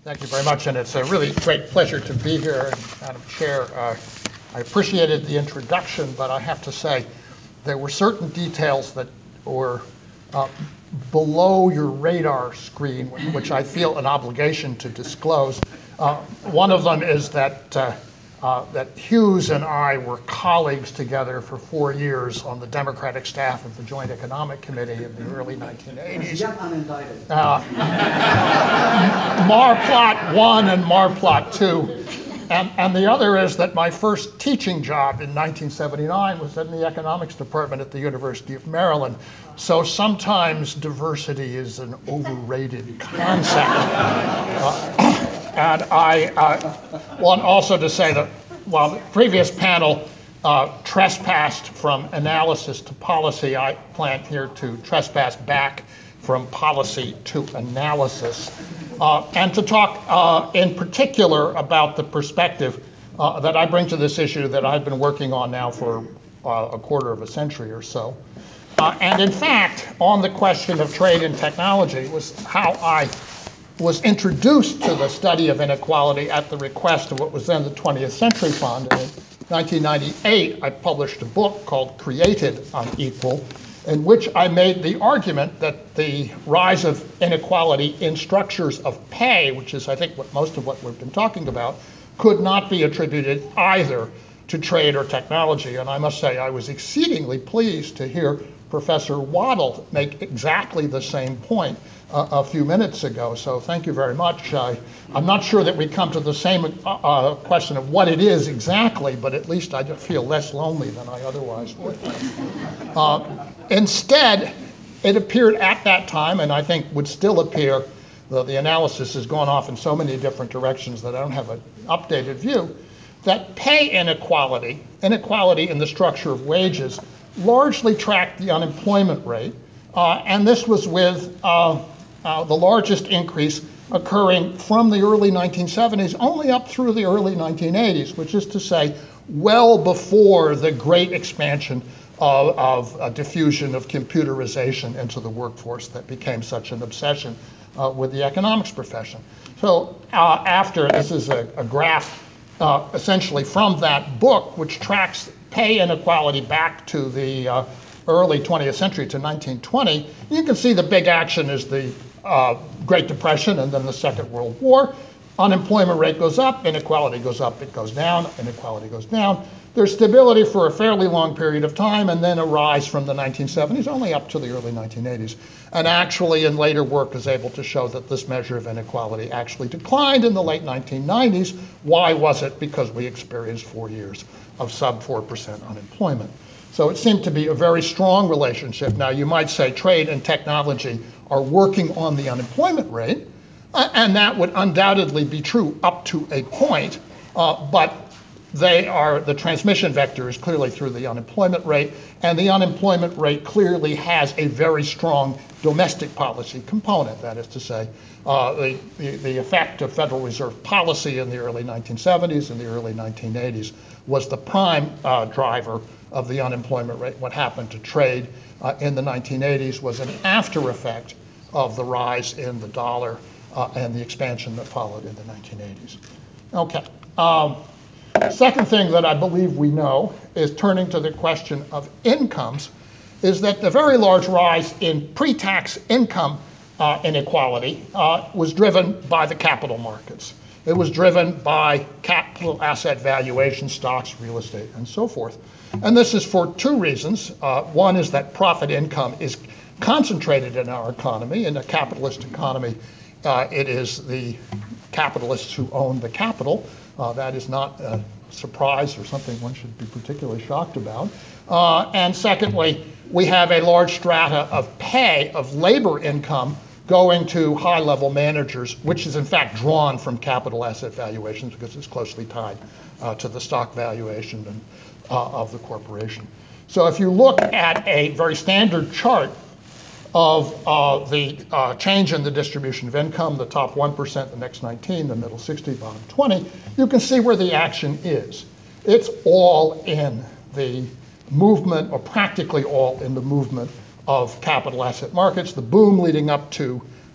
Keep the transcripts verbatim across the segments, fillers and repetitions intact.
Thank you very much, and it's a really great pleasure to be here. And Madam Chair, uh, I appreciated the introduction, but I have to say there were certain details that were uh, below your radar screen, which I feel an obligation to disclose. Uh, one of them is that uh, uh, that Hughes and I were colleagues together for four years on the Democratic staff of the Joint Economic Committee in the early nineteen eighties. Yet unindicted. Uh, Marplot one and Marplot two. And, and the other is that my first teaching job in nineteen seventy-nine was in the economics department at the University of Maryland. So sometimes diversity is an overrated concept. Uh, and I uh, want also to say that while the previous panel uh, trespassed from analysis to policy, I plan here to trespass back from policy to analysis, uh, and to talk uh, in particular about the perspective uh, that I bring to this issue that I've been working on now for uh, a quarter of a century or so. Uh, and in fact, on the question of trade and technology was how I was introduced to the study of inequality at the request of what was then the twentieth Century Fund. And in nineteen ninety-eight, I published a book called Created Unequal, in which I made the argument that the rise of inequality in structures of pay, which is I think what most of what we've been talking about, could not be attributed either to trade or technology. And I must say I was exceedingly pleased to hear Professor Waddell make exactly the same point uh, a few minutes ago. So thank you very much. I, I'm not sure that we come to the same uh, uh, question of what it is exactly, but at least I feel less lonely than I otherwise would. Uh, instead, it appeared at that time, and I think would still appear, though the analysis has gone off in so many different directions that I don't have an updated view, that pay inequality, inequality in the structure of wages, largely tracked the unemployment rate, uh, and this was with uh, uh, the largest increase occurring from the early nineteen seventies only up through the early nineteen eighties, which is to say well before the great expansion of, of uh, diffusion of computerization into the workforce that became such an obsession uh, with the economics profession. So uh, after, this is a, a graph uh, essentially from that book, which tracks pay inequality back to the uh, early twentieth century to nineteen twenty, you can see the big action is the uh, Great Depression and then the Second World War. Unemployment rate goes up, inequality goes up, it goes down, inequality goes down. There's stability for a fairly long period of time, and then a rise from the nineteen seventies only up to the early nineteen eighties. And actually, in later work, is able to show that this measure of inequality actually declined in the late nineteen nineties. Why was it? Because we experienced four years of sub four percent unemployment. So it seemed to be a very strong relationship. Now, you might say trade and technology are working on the unemployment rate, uh, and that would undoubtedly be true up to a point, uh, but they are, the transmission vector is clearly through the unemployment rate, and the unemployment rate clearly has a very strong domestic policy component. That is to say, uh, the, the, the effect of Federal Reserve policy in the early nineteen seventies and the early nineteen eighties was the prime uh, driver of the unemployment rate. What happened to trade uh, in the nineteen eighties was an after effect of the rise in the dollar uh, and the expansion that followed in the nineteen eighties. Okay. Um, Second thing that I believe we know is, turning to the question of incomes, is that the very large rise in pre-tax income uh, inequality uh, was driven by the capital markets. It was driven by capital asset valuation, stocks, real estate, and so forth. And this is for two reasons. Uh, one is that profit income is concentrated in our economy. In a capitalist economy, uh, it is the capitalists who own the capital. Uh, that is not a surprise or something one should be particularly shocked about. Uh, and secondly, we have a large strata of pay, of labor income, going to high-level managers, which is in fact drawn from capital asset valuations because it's closely tied uh, to the stock valuation and, uh, of the corporation. So if you look at a very standard chart of uh, the uh, change in the distribution of income, the top one percent, the next nineteen, the middle sixty, bottom twenty, you can see where the action is. It's all in the movement, or practically all in the movement of capital asset markets. The boom leading up to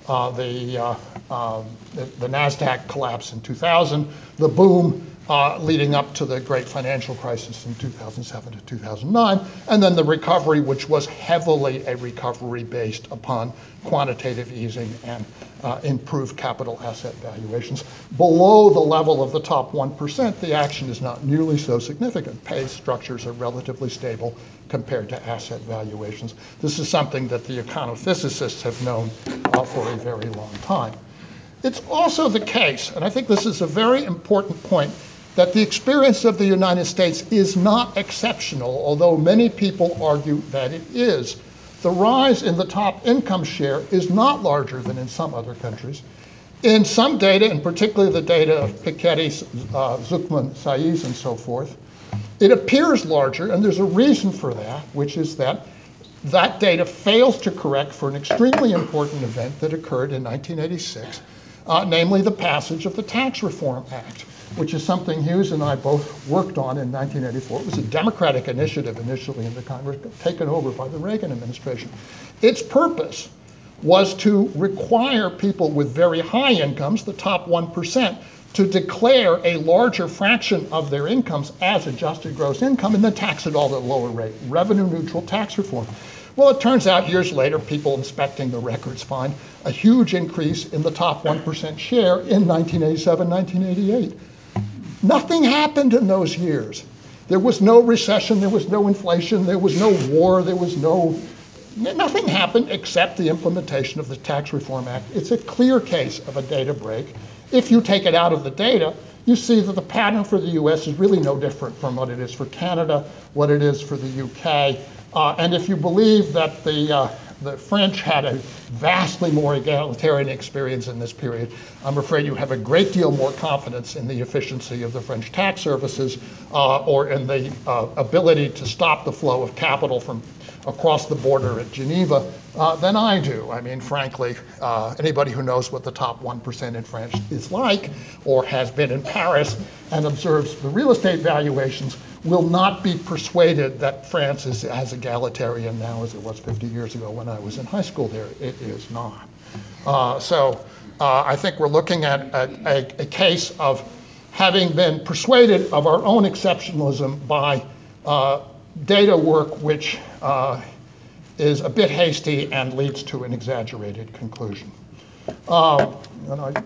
uh, the, uh, uh, the, the NASDAQ collapse in two thousand, the boom uh, leading up to the great financial crisis in two thousand seven to two thousand nine, and then the recovery, which was heavily a recovery based upon quantitative easing and uh, improved capital asset valuations. Below the level of the top one percent, the action is not nearly so significant. Pay structures are relatively stable compared to asset valuations. This is something that the econophysicists have known uh, for a very long time. It's also the case, and I think this is a very important point, that the experience of the United States is not exceptional, although many people argue that it is. The rise in the top income share is not larger than in some other countries. In some data, and particularly the data of Piketty, uh, Zuckman, Saiz, and so forth, it appears larger, and there's a reason for that, which is that that data fails to correct for an extremely important event that occurred in nineteen eighty-six, uh, namely the passage of the Tax Reform Act, which is something Hughes and I both worked on in nineteen eighty-four. It was a Democratic initiative initially in the Congress, taken over by the Reagan administration. Its purpose was to require people with very high incomes, the top one percent, to declare a larger fraction of their incomes as adjusted gross income and then tax it all at a lower rate. Revenue neutral tax reform. Well, it turns out years later, people inspecting the records find a huge increase in the top one percent share in nineteen eighty-seven, nineteen eighty-eight. Nothing happened in those years. There was no recession, there was no inflation, there was no war, there was no, nothing happened except the implementation of the Tax Reform Act. It's a clear case of a data break. If you take it out of the data, you see that the pattern for the U S is really no different from what it is for Canada, what it is for the U K. Uh, and if you believe that the, uh, the French had a vastly more egalitarian experience in this period, I'm afraid you have a great deal more confidence in the efficiency of the French tax services uh, or in the uh, ability to stop the flow of capital from across the border at Geneva uh, than I do. I mean, frankly, uh, anybody who knows what the top one percent in France is like or has been in Paris and observes the real estate valuations will not be persuaded that France is as egalitarian now as it was fifty years ago when I was in high school there. It is not. Uh, so uh, I think we're looking at a, a, a case of having been persuaded of our own exceptionalism by uh, data work which uh, is a bit hasty and leads to an exaggerated conclusion. Uh, and I,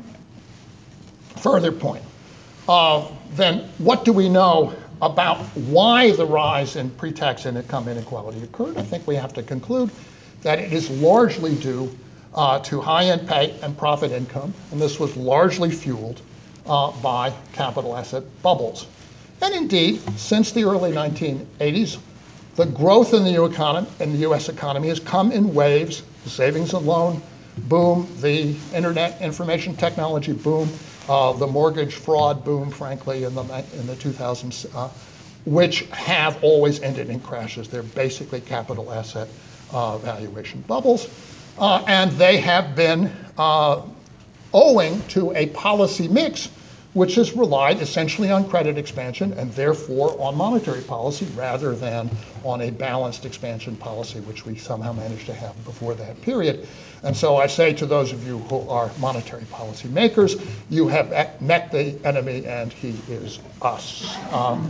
further point, uh, then what do we know about why the rise in pre-tax income inequality occurred? I think we have to conclude that it is largely due uh, to high-end pay and profit income, and this was largely fueled uh, by capital asset bubbles. And indeed, since the early nineteen eighties, the growth in the U economy, in the U S economy has come in waves. The savings and loan boom, the internet information technology boom, uh, the mortgage fraud boom, frankly, in the in the two thousands, uh, which have always ended in crashes. They're basically capital asset uh, valuation bubbles, uh, and they have been uh, owing to a policy mix which has relied essentially on credit expansion and therefore on monetary policy rather than on a balanced expansion policy, which we somehow managed to have before that period. And so I say to those of you who are monetary policy makers, you have met the enemy and he is us. Um,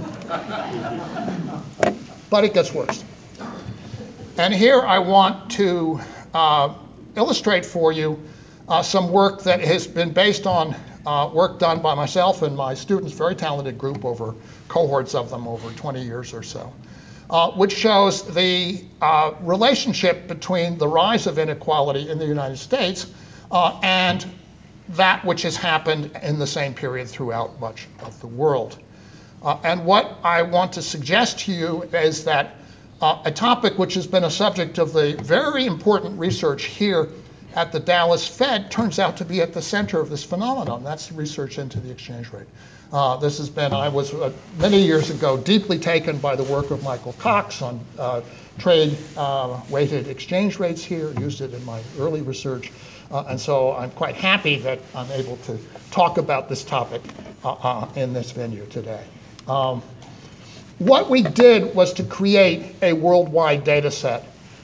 but it gets worse. And here I want to uh, illustrate for you uh, some work that has been based on Uh, work done by myself and my students, very talented group over cohorts of them over twenty years or so, uh, which shows the uh, relationship between the rise of inequality in the United States uh, and that which has happened in the same period throughout much of the world. Uh, and what I want to suggest to you is that uh, a topic which has been a subject of the very important research here at the Dallas Fed turns out to be at the center of this phenomenon. That's research into the exchange rate. Uh, this has been, I was uh, many years ago deeply taken by the work of Michael Cox on uh, trade uh, weighted exchange rates here, used it in my early research. Uh, and so I'm quite happy that I'm able to talk about this topic uh, uh, in this venue today. Um, what we did was to create a worldwide data set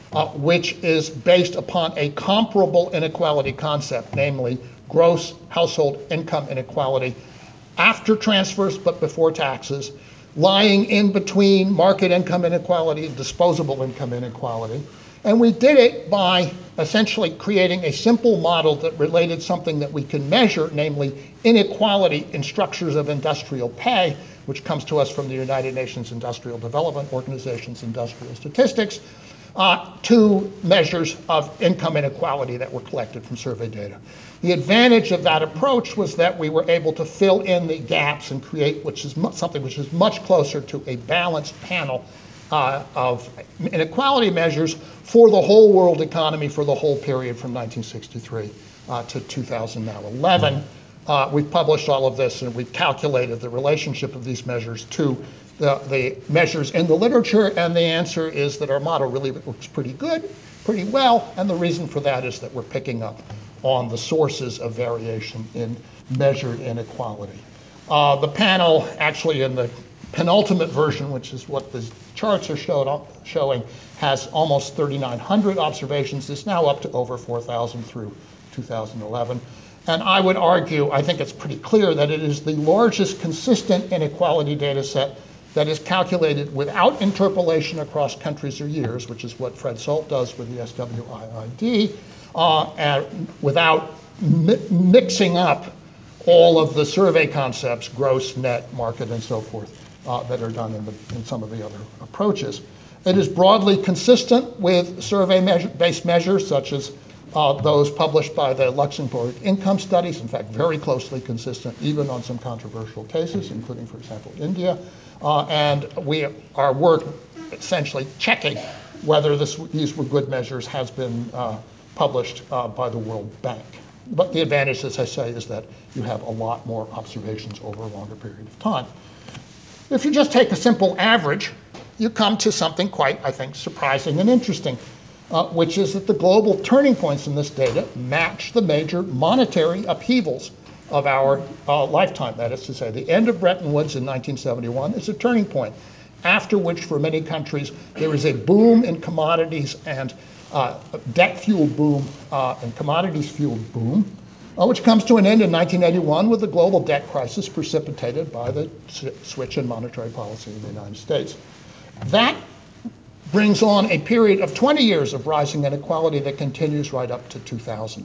uh, which is based upon a comparable inequality concept, namely gross household income inequality after transfers but before taxes, lying in between market income inequality and disposable income inequality. And we did it by essentially creating a simple model that related something that we can measure, namely inequality in structures of industrial pay, which comes to us from the United Nations Industrial Development Organization's industrial statistics, uh, to measures of income inequality that were collected from survey data. The advantage of that approach was that we were able to fill in the gaps and create which is something which is much closer to a balanced panel uh, of inequality measures for the whole world economy for the whole period from nineteen sixty-three uh, to two thousand eleven. Uh, we've published all of this and we've calculated the relationship of these measures to the, the measures in the literature, and the answer is that our model really works pretty good, pretty well, and the reason for that is that we're picking up on the sources of variation in measured inequality. Uh, the panel, actually in the penultimate version, which is what the charts are showed, showing, has almost thirty-nine hundred observations. It's now up to over four thousand through two thousand eleven. And I would argue, I think it's pretty clear that it is the largest consistent inequality data set that is calculated without interpolation across countries or years, which is what Fred Salt does with the S W I I D, uh, and without mi mixing up all of the survey concepts, gross, net, market, and so forth, uh, that are done in, the, in some of the other approaches. It is broadly consistent with survey-based measures, such as uh, those published by the Luxembourg income studies, in fact, very closely consistent, even on some controversial cases, including, for example, India. Uh, and we, our work essentially checking whether this, these were good measures has been uh, published uh, by the World Bank. But the advantage, as I say, is that you have a lot more observations over a longer period of time. If you just take a simple average, you come to something quite, I think, surprising and interesting, uh, which is that the global turning points in this data match the major monetary upheavals of our uh, lifetime. That is to say, the end of Bretton Woods in nineteen seventy-one is a turning point, after which, for many countries, there is a boom in commodities and uh, debt-fueled boom uh, and commodities-fueled boom, uh, which comes to an end in nineteen eighty-one with the global debt crisis precipitated by the switch in monetary policy in the United States. That brings on a period of twenty years of rising inequality that continues right up to two thousand.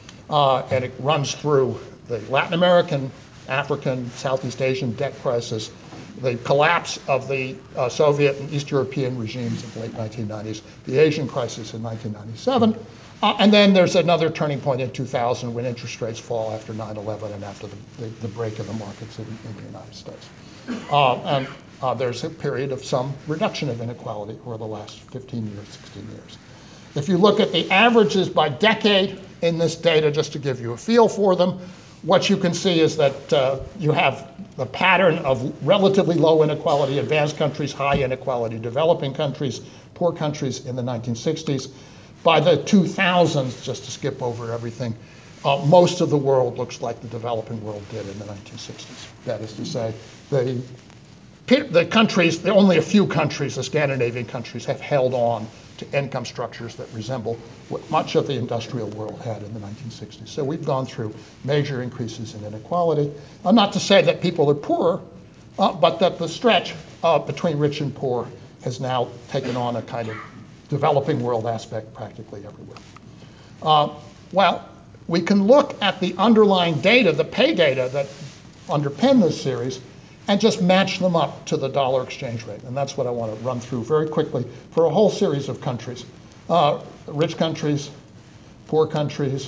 Uh, and it runs through the Latin American, African, Southeast Asian debt crisis, the collapse of the uh, Soviet and East European regimes of the late nineteen nineties, the Asian crisis in nineteen ninety-seven, uh, and then there's another turning point in two thousand when interest rates fall after nine eleven and after the, the, the break of the markets in, in the United States. Uh, and uh, there's a period of some reduction of inequality over the last fifteen years, sixteen years. If you look at the averages by decade in this data, just to give you a feel for them, what you can see is that uh, you have the pattern of relatively low inequality, advanced countries, high inequality, developing countries, poor countries in the nineteen sixties. By the two thousands, just to skip over everything, uh, most of the world looks like the developing world did in the nineteen sixties. That is to say, the, the countries, the only a few countries, the Scandinavian countries, have held on to income structures that resemble what much of the industrial world had in the nineteen sixties. So we've gone through major increases in inequality. Uh, not to say that people are poorer, uh, but that the stretch uh, between rich and poor has now taken on a kind of developing world aspect practically everywhere. Uh, well, we can look at the underlying data, the pay data that underpin this series, and just match them up to the dollar exchange rate. And that's what I want to run through very quickly for a whole series of countries. Uh, rich countries, poor countries,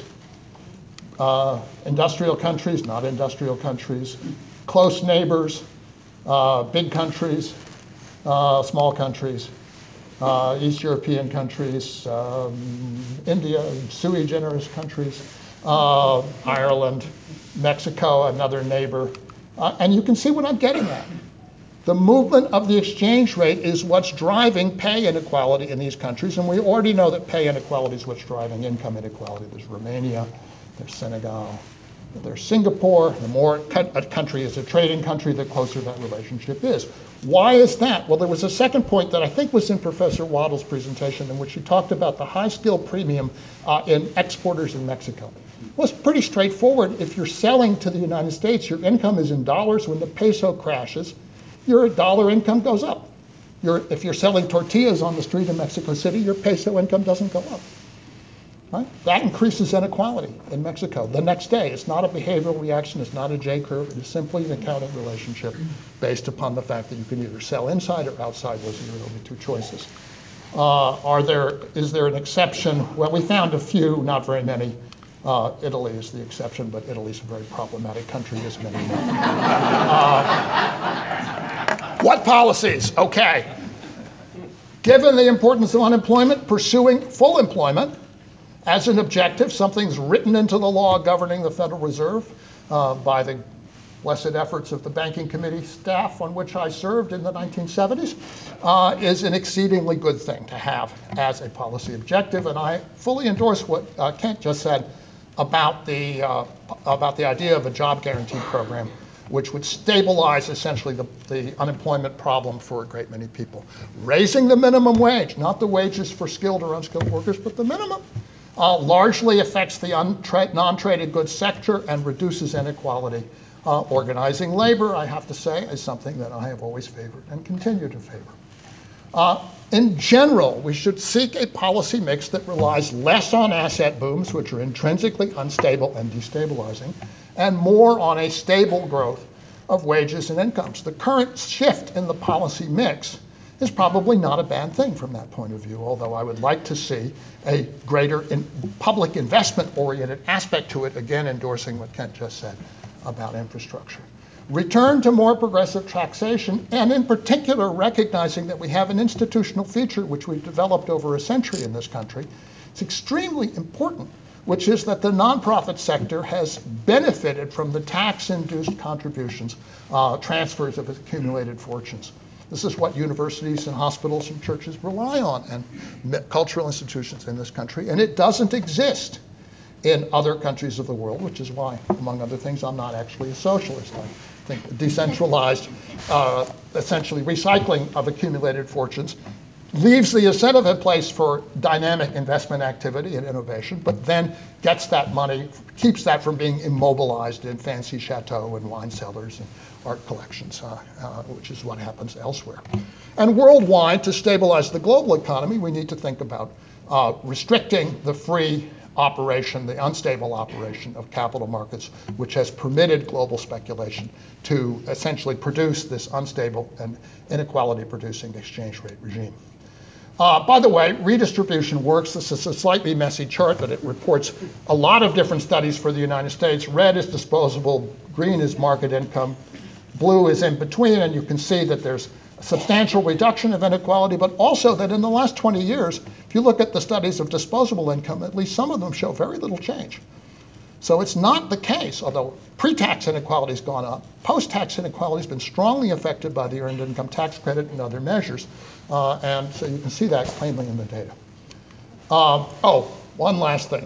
uh, industrial countries, not industrial countries, close neighbors, uh, big countries, uh, small countries, uh, East European countries, um, India, sui generis countries, uh, Ireland, Mexico, another neighbor. Uh, and you can see what I'm getting at. The movement of the exchange rate is what's driving pay inequality in these countries, and we already know that pay inequality is what's driving income inequality. There's Romania, there's Senegal, there's Singapore. The more a country is a trading country, the closer that relationship is. Why is that? Well, there was a second point that I think was in Professor Waddle's presentation in which he talked about the high skill premium uh, in exporters in Mexico. Well, it's pretty straightforward. If you're selling to the United States, your income is in dollars. When the peso crashes, your dollar income goes up. You're, if you're selling tortillas on the street in Mexico City, your peso income doesn't go up. Right? That increases inequality in Mexico the next day. It's not a behavioral reaction. It's not a J curve. It is simply an accounting relationship based upon the fact that you can either sell inside or outside. Those are your only two choices. Uh, are there, is there an exception? Well, we found a few, not very many. Uh, Italy is the exception, but Italy's a very problematic country, as many know. Uh, what policies? Okay. Given the importance of unemployment, pursuing full employment as an objective, something's written into the law governing the Federal Reserve uh, by the blessed efforts of the Banking Committee staff on which I served in the nineteen seventies, uh, is an exceedingly good thing to have as a policy objective. And I fully endorse what uh, Kent just said about the, uh, about the idea of a job guarantee program, which would stabilize essentially the, the unemployment problem for a great many people. Raising the minimum wage, not the wages for skilled or unskilled workers, but the minimum. Uh, largely affects the untra- non-traded goods sector and reduces inequality. Uh, organizing labor, I have to say, is something that I have always favored and continue to favor. Uh, in general, we should seek a policy mix that relies less on asset booms, which are intrinsically unstable and destabilizing, and more on a stable growth of wages and incomes. The current shift in the policy mix is probably not a bad thing from that point of view, although I would like to see a greater in public investment-oriented aspect to it, again endorsing what Kent just said about infrastructure. Return to more progressive taxation, and in particular recognizing that we have an institutional feature which we've developed over a century in this country. It's extremely important, which is that the nonprofit sector has benefited from the tax-induced contributions, uh, transfers of accumulated fortunes. This is what universities and hospitals and churches rely on, and cultural institutions in this country, and it doesn't exist in other countries of the world, which is why, among other things, I'm not actually a socialist. I think decentralized, uh, essentially recycling of accumulated fortunes leaves the incentive in place for dynamic investment activity and innovation, but then gets that money, keeps that from being immobilized in fancy chateau and wine cellars and art collections, uh, uh, which is what happens elsewhere. And worldwide, to stabilize the global economy, we need to think about uh, restricting the free operation, the unstable operation of capital markets, which has permitted global speculation to essentially produce this unstable and inequality-producing exchange rate regime. Uh, by the way, redistribution works. This is a slightly messy chart, but it reports a lot of different studies for the United States. Red is disposable, green is market income, blue is in between, and you can see that there's a substantial reduction of inequality, but also that in the last twenty years, if you look at the studies of disposable income, at least some of them show very little change. So it's not the case, although pre-tax inequality has gone up, post-tax inequality has been strongly affected by the earned income tax credit and other measures. Uh, and so you can see that plainly in the data. Um, oh, one last thing.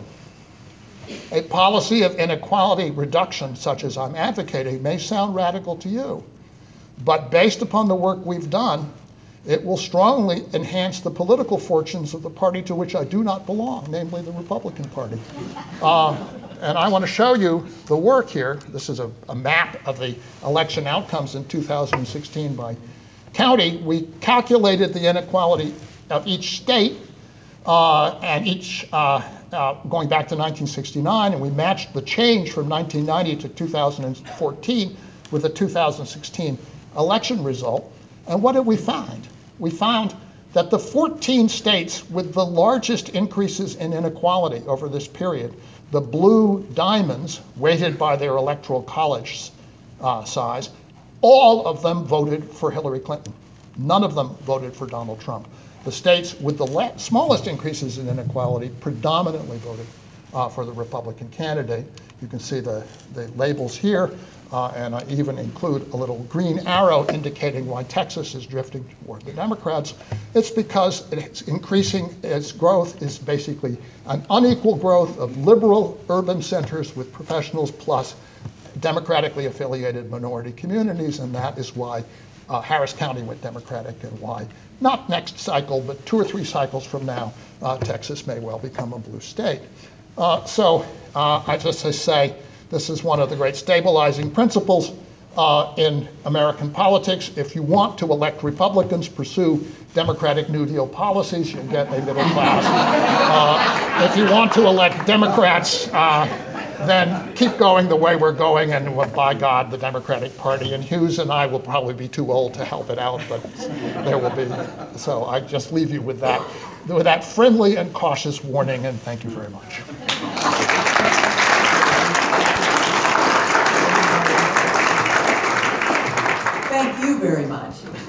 A policy of inequality reduction, such as I'm advocating, may sound radical to you, but based upon the work we've done, it will strongly enhance the political fortunes of the party to which I do not belong, namely the Republican Party. Uh, and I want to show you the work here. This is a, a map of the election outcomes in two thousand sixteen by county. We calculated the inequality of each state uh, and each uh, uh, going back to nineteen sixty-nine, and we matched the change from nineteen ninety to two thousand fourteen with the two thousand sixteen election result. And what did we find? We found that the fourteen states with the largest increases in inequality over this period, the blue diamonds, weighted by their electoral college uh, size, all of them voted for Hillary Clinton. None of them voted for Donald Trump. The states with the la- smallest increases in inequality predominantly voted uh, for the Republican candidate. You can see the, the labels here, uh, and I even include a little green arrow indicating why Texas is drifting toward the Democrats. It's because it's increasing, its growth is basically an unequal growth of liberal urban centers with professionals plus democratically affiliated minority communities, and that is why uh, Harris County went Democratic and why not next cycle, but two or three cycles from now, uh, Texas may well become a blue state. Uh, so uh, I just say this is one of the great stabilizing principles uh, in American politics. If you want to elect Republicans, pursue Democratic New Deal policies, you'll get a middle class. Uh, if you want to elect Democrats, uh, then keep going the way we're going, and well, by God, the Democratic Party. And Hughes and I will probably be too old to help it out, but there will be. So I just leave you with that, with that friendly and cautious warning, and thank you very much. Thank you very much.